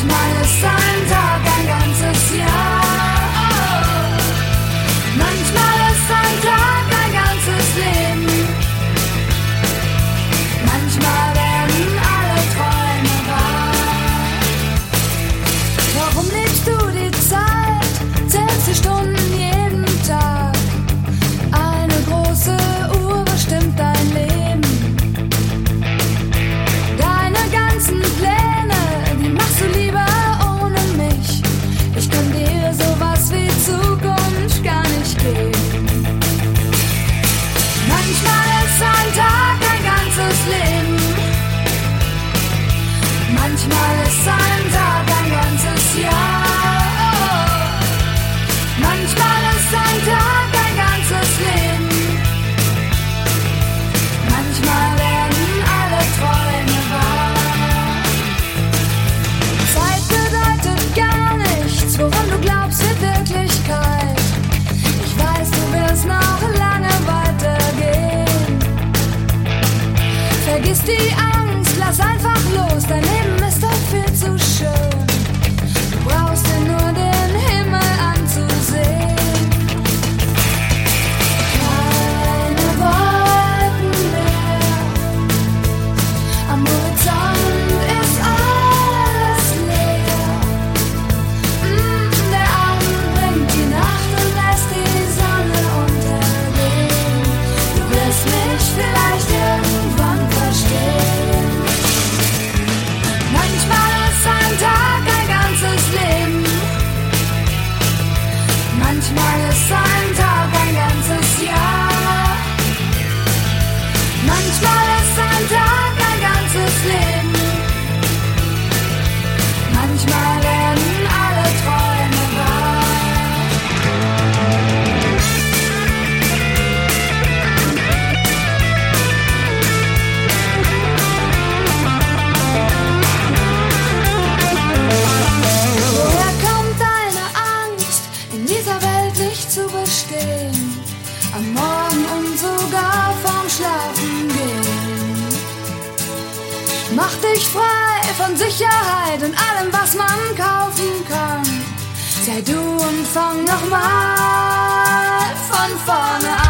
Manchmal ist ein Tag ein ganzes Jahr. Manchmal ist ein Tag ein ganzes Leben. Manchmal werden alle Träume wahr. Warum lebst du die Zeit? Zählst die Stunden jeden Tag? Eine große Uhr bestimmt dein Leben. Deine ganzen Pläne, die machst du lieber ohne mich. Ich kann dir sowas wie Zukunft gar nicht geben. Manchmal ist ein Tag ein ganzes Leben. Manchmal ist ein Tag ein ganzes Jahr. Manchmal ist ein Tag ein ganzes Leben. Manchmal werden alle Träume wahr. Zeit bedeutet gar nichts, woran du glaubst, wird Wirklichkeit. Ich weiß, du wirst noch lange weitergehen. Vergiss die Angst, lass einfach los, dein Leben ist doch viel zu schön. Du brauchst dir nur den Himmel anzusehen. Keine Wolken mehr, am Horizont ist alles leer. Der Abend bringt die Nacht und lässt die Sonne untergehen. Du wirst mich vielleicht irgendwann verstehen. Manchmal ist ein Tag ein ganzes Leben. Manchmal ist ein Tag ein ganzes Jahr. Manchmal ist ein Tag ein ganzes Leben. Manchmal werden alle Träume wahr. Woher kommt deine Angst, in dieser Welt nicht zu bestehen? Am Morgen und sogar vorm Schlafengehen. Mach dich frei von Sicherheit und allem, was man kaufen kann. Sei du und fang nochmal von vorne an.